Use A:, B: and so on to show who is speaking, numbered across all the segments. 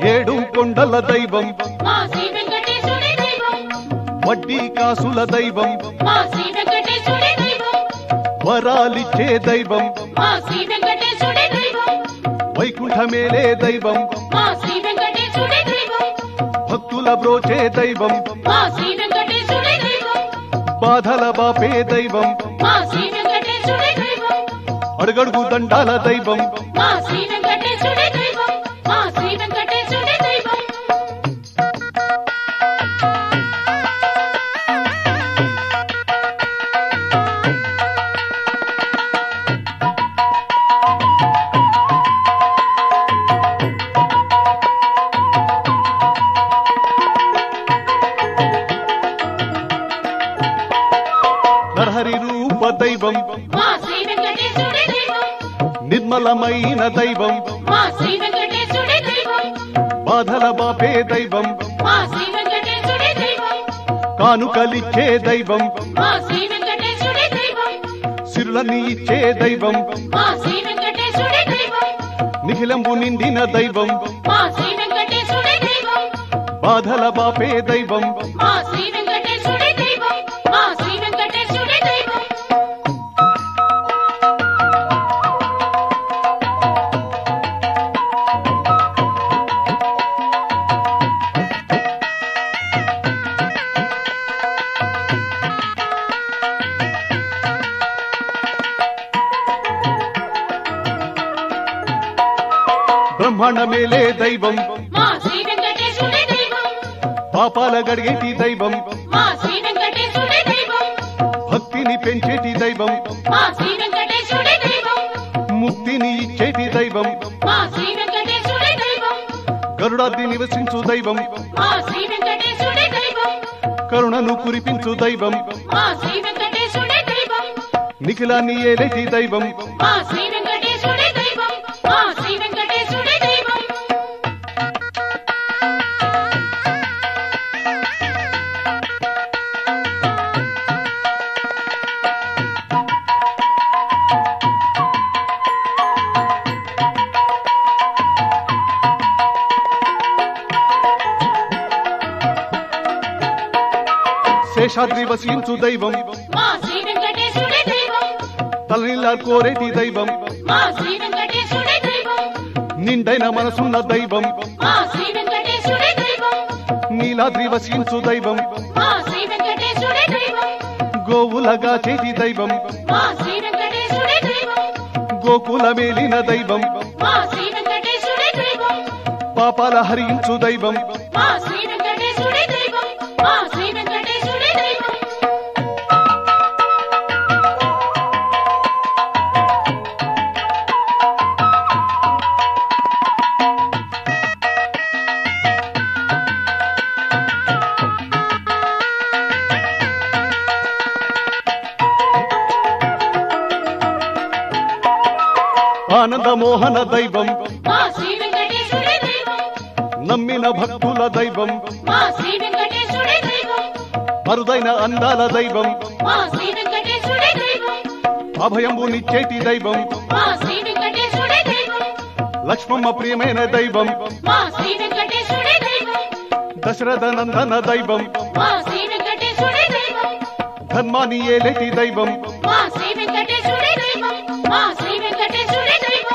A: ఏడు కొండల దైవం
B: మా శ్రీ వెంకటేశుడి దైవం
A: వడ్డీ కాసుల దైవం
B: మా శ్రీ వెంకటేశుడి దైవం
A: వరాలిచ్చే దైవం
B: మా శ్రీ వెంకటేశుడి దైవం
A: వైకుంఠమేలే దైవం
B: మా శ్రీ వెంకటేశుడి దైవం
A: భక్తుల బ్రోచే దైవం
B: మా శ్రీ వెంకటేశుడి దైవం
A: బాధల బాపే దైవం
B: మా శ్రీ వెంకటేశుడి దైవం
A: అడుగడుగు దండాల దైవం
B: మా శ్రీ వెంకటేశుడి దైవం మా శ్రీ వెంకటేశుడి దైవం
A: నరహరి రూప దైవం
B: మా శ్రీ వెంకటేశుడి దైవం
A: నిర్మలమైన దైవం
B: మా శ్రీ వెంకటేశుడి దైవం
A: బాధల బాపే దైవం
B: మా శ్రీ వెంకటేశుడి దైవం
A: కానుకలిచ్చే దైవం
B: మా శ్రీ వెంకటేశుడి దైవం
A: సిరులని ఇచ్చే దైవం
B: మా శ్రీ వెంకటేశుడి దైవం
A: నిఖిలంబు నిండిన దైవం
B: మా శ్రీ వెంకటేశుడి దైవం
A: బాధల బాపే దైవం
B: మా శ్రీ వెంకటేశుడి దైవం మా శ్రీ వెంకటేశుడి దైవం
A: బ్రహ్మాండమేలే దైవం
B: మా శ్రీ వెంకటేశుడి దైవం
A: పాపాల గడిగేటి దైవం
B: మా శ్రీ వెంకటేశుడి దైవం
A: భక్తిని పెంచేటి దైవం
B: మా శ్రీ వెంకటేశుడి దైవం
A: ముక్తిని ఇచ్చేటి దైవం
B: మా శ్రీ వెంకటేశుడి దైవం
A: గరుడాద్రి నివసించు దైవం
B: మా శ్రీ వెంకటేశుడి దైవం
A: కరుణను కురిపించు దైవం
B: మా శ్రీ వెంకటేశుడి దైవం
A: నిఖిలాన్ని ఏలేటి దైవం
B: మా శ్రీ వెంకటేశుడి దైవం మా శ్రీ వెంకటేశుడి దైవం
A: శేషాద్రి వసించు దైవం
B: మా శ్రీ వెంకటేశుడి దైవం
A: తలనిల్లా కోరేటి దైవం
B: మా శ్రీ వెంకటేశుడి దైవం
A: నిండైన మనసున్న దైవం
B: మా శ్రీ వెంకటేశుడి దైవం
A: నీలాద్రి వసించు దైవం
B: మా శ్రీ వెంకటేశుడి దైవం
A: గోవులగా చేటి దైవం
B: మా శ్రీ వెంకటేశుడి దైవం
A: గోకుల మేలిన దైవం
B: మా శ్రీ వెంకటేశుడి దైవం
A: పాపాల హరించు దైవం
B: మా శ్రీ వెంకటేశుడి దైవం మా శ్రీ వెంకటేశుడి దైవం
A: ఆనంద మోహన దైవం
B: మా శ్రీ వెంకటేశుడి దైవం
A: నమ్మిన భక్తుల దైవం
B: మా శ్రీ వెంకటేశుడి దైవం
A: అరుదైన అందాల దైవం
B: మా శ్రీ వెంకటేశుడి దైవం
A: అభయంబునిచ్చేటి దైవం
B: మా శ్రీ వెంకటేశుడి దైవం
A: లక్ష్మమ్మ ప్రియమైన దైవం
B: మా శ్రీ వెంకటేశుడి దైవం
A: దశరథ నందన దైవం
B: మా శ్రీ వెంకటేశుడి దైవం
A: ధర్మాన్ని ఏలేటి దైవం
B: మా శ్రీ వెంకటేశుడి దైవం మా శ్రీ వెంకటేశుడి దైవం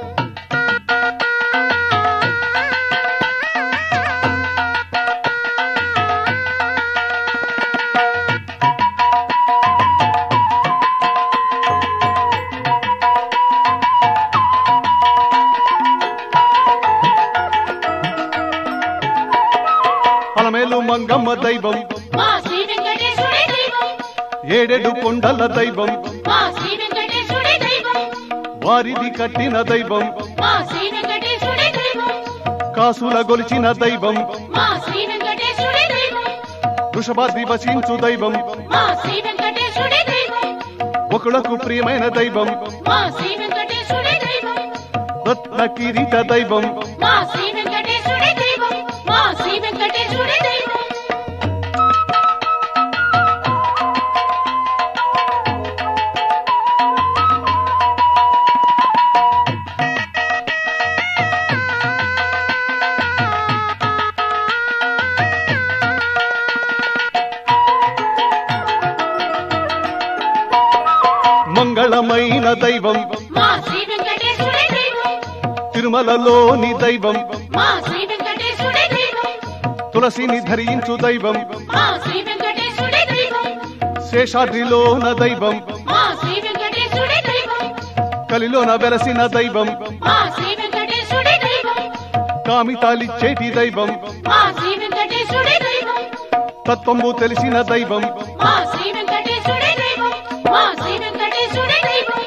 A: అలమేలు మంగమ్మ దైవం
B: మా శ్రీ వెంకటేశుడి దైవం
A: ఏడేడు కొండల దైవం
B: మా శ్రీ వెంకటేశుడి దైవం
A: వారిది కట్టిన దైవం
B: మా శ్రీ వెంకటేశుడి దైవం
A: కాసుల గొలిచిన దైవం
B: మా శ్రీ వెంకటేశుడి దైవం
A: వృషభాద్రి వసించు దైవం
B: మా శ్రీ వెంకటేశుడి దైవం
A: ఒకలకు ప్రియమైన దైవం
B: మా శ్రీ వెంకటేశుడి దైవం
A: రత్న కిరీట దైవం
B: మా శ్రీ వెంకటేశుడి దైవం మా శ్రీ వెంకటేశుడి దైవం
A: శరణమైన దైవం
B: మా శ్రీ వెంకటేశుడే దైవం
A: తిరుమలలోని దైవం
B: మా శ్రీ వెంకటేశుడే దైవం
A: తులసిని ధరించు దైవం
B: మా శ్రీ వెంకటేశుడే దైవం
A: శేషాద్రిలోన దైవం
B: మా శ్రీ వెంకటేశుడే దైవం
A: కలిలోన వెలసిన దైవం
B: మా శ్రీ వెంకటేశుడే దైవం
A: కామితాలిచ్చేటి దైవం
B: మా శ్రీ వెంకటేశుడే దైవం
A: తత్వము తెలిసిన దైవం
B: మా శ్రీ వెంకటేశుడే దైవం మా శ్రీ వెంకటేశుడే దైవం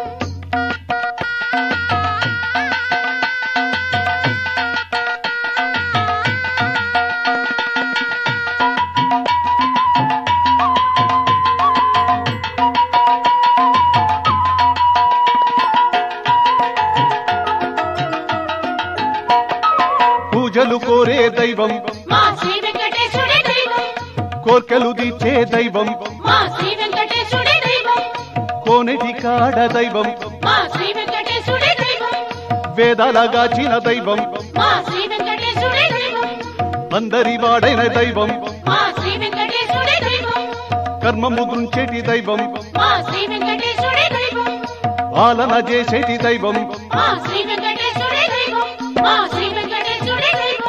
A: పూజలు కోరే దైవం
B: మా శ్రీ వెంకటేశుడే దైవం
A: కోర్కెలు తీర్చే దైవం
B: మా శ్రీ వెంకటేశుడే దైవం
A: కోనేటి కాడ దైవం
B: మా శ్రీ వెంకటేశుడే దైవం
A: వేదాల గాచిన దైవం
B: మా శ్రీ వెంకటేశుడే దైవం
A: అందరి వాడైన దైవం
B: మా శ్రీ వెంకటేశుడే దైవం
A: కర్మము దృంచేటి దైవం
B: మా శ్రీ వెంకటేశుడే దైవం
A: ఆలన చేసేటి దైవం
B: మా శ్రీ వెంకటేశుడే దైవం మా శ్రీ వెంకటేశుడే దైవం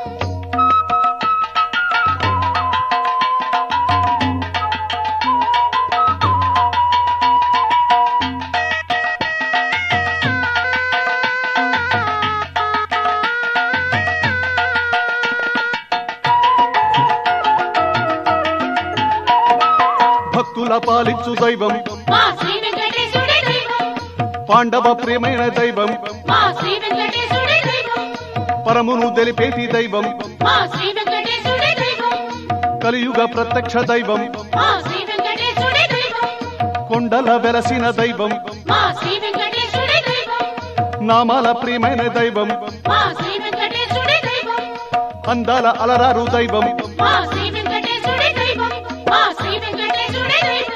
A: భక్తుల పాలించు దైవం
B: మా శ్రీ వెంకటేశుడే దైవం
A: పాండవ ప్రేమైన దైవం
B: మా శ్రీ వెంకటేశుడే దైవం
A: పరమును తెలిపేటి దైవం
B: మా శ్రీ వెంకటేశుడే దైవం
A: కలియుగ ప్రత్యక్ష దైవం
B: మా శ్రీ వెంకటేశుడే దైవం
A: కొండల వెలసిన దైవం
B: మా శ్రీ వెంకటేశుడే దైవం
A: నామాల ప్రియమైన దైవం
B: మా శ్రీ వెంకటేశుడే దైవం
A: అందాల అలరారు దైవం
B: మా శ్రీ వెంకటేశుడే దైవం మా శ్రీ వెంకటేశుడే దైవం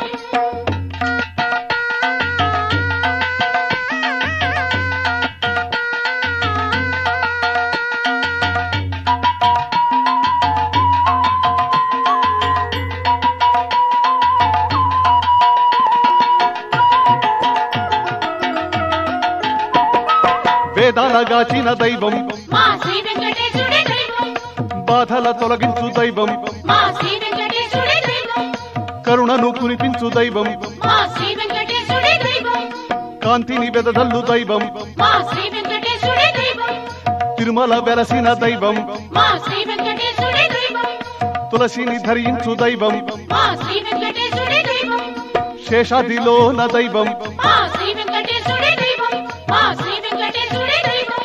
A: వేదాల గాచిన దైవం
B: మా శ్రీ వెంకటేశుడే దైవం
A: బాధల తొలగించు దైవం
B: మా శ్రీ వెంకటేశుడే దైవం
A: కరుణను కురిపించు దైవం
B: మా శ్రీ వెంకటేశుడే దైవం
A: కాంతిని వెదదల్లు దైవం
B: మా శ్రీ వెంకటేశుడే దైవం
A: తిరుమల వెలసిన దైవం
B: మా శ్రీ వెంకటేశుడే దైవం
A: తులసిని ధరించు దైవం
B: మా శ్రీ వెంకటేశుడే దైవం
A: శేషాద్రిలోన దైవం
B: మా శ్రీ వెంకటేశుడే దైవం మా శ్రీ వెంకటేశుడే దైవం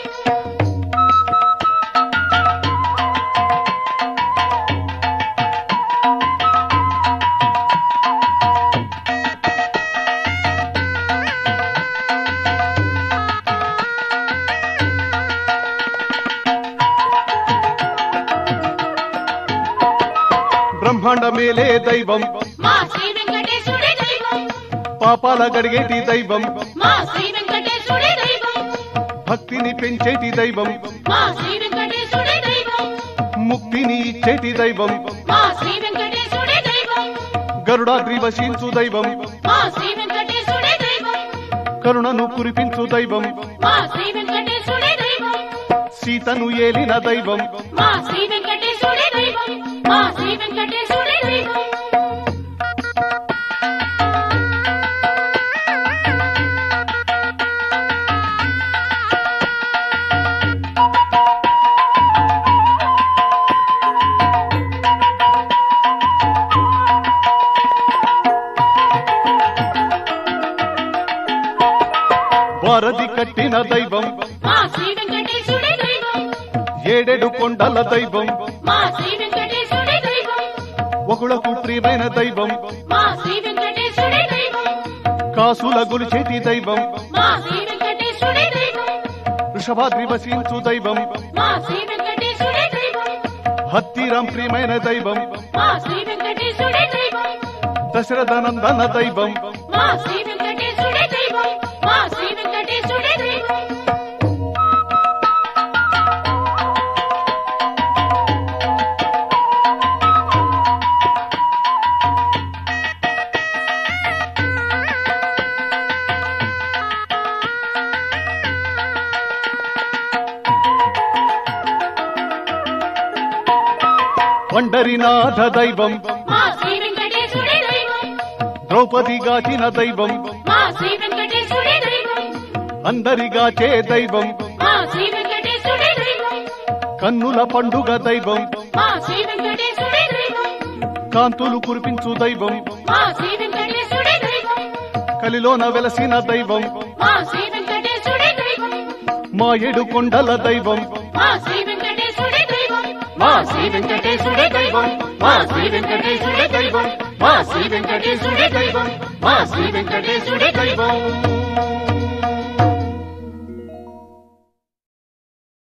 A: బ్రహ్మాండ మేలే దైవం
B: మా శ్రీ వెంకటేశుడే దైవం
A: పాపాల గడిగేటి దైవం
B: మా శ్రీ వెంకటేశుడే దైవం
A: భక్తిని పెంచేటి దైవం
B: మా శ్రీ వెంకటేశుడే దైవం
A: ముక్తిని ఇచ్చేటి దైవం
B: మా శ్రీ వెంకటేశుడే దైవం
A: గరుడాద్రి వసించు దైవం
B: మా శ్రీ వెంకటేశుడే దైవం
A: కరుణను కురిపించు దైవం
B: మా శ్రీ వెంకటేశుడే దైవం
A: సీతను ఏలిన దైవం
B: మా శ్రీ వెంకటేశుడే దైవం మా శ్రీ వెంకటేశుడే దైవం
A: వారధి కట్టిన దైవం
B: మా శ్రీ వెంకటేశుడే దైవం
A: ఏడేడు కొండల దైవం
B: మా శ్రీ వెంకటేశుడే దైవం
A: ఒకళ్ళకు ప్రియమైన దైవం
B: మా శ్రీ వెంకటేశుడే దైవం
A: కాసుల గొలిచేటి దైవం
B: మా శ్రీ వెంకటేశుడే దైవం
A: వృషభాద్రి వసించు దైవం
B: మా శ్రీ వెంకటేశుడే దైవం
A: హత్తిరాం ప్రియమైన దైవం
B: మా శ్రీ వెంకటేశుడే దైవం
A: దశరథనందన దైవం
B: మా శ్రీ వెంకటేశుడే దైవం మా శ్రీ వెంకటేశుడే దైవం
A: పండరినాథ దైవం
B: మా శ్రీ వెంకటేశుడే దైవం
A: ద్రౌపదిగాచిన దైవం
B: మా శ్రీ వెంకటేశుడే దైవం
A: అందరిగాచే దైవం
B: మా శ్రీ వెంకటేశుడే దైవం
A: కన్నుల పండుగ దైవం
B: మా శ్రీ వెంకటేశుడే దైవం
A: కాంతులు కురిపించు దైవం
B: మా శ్రీ వెంకటేశుడే దైవం
A: కలిలోన వెలసిన దైవం
B: మా శ్రీ వెంకటేశుడే దైవం
A: మా ఏడు కొండల దైవం
B: మా శ్రీ వెంకటేశుడే దైవం
C: మా శ్రీ వెంకటేశుడే దైవం మా శ్రీ వెంకటేశుడే దైవం మా శ్రీ వెంకటేశుడే దైవం మా శ్రీ వెంకటేశుడే దైవం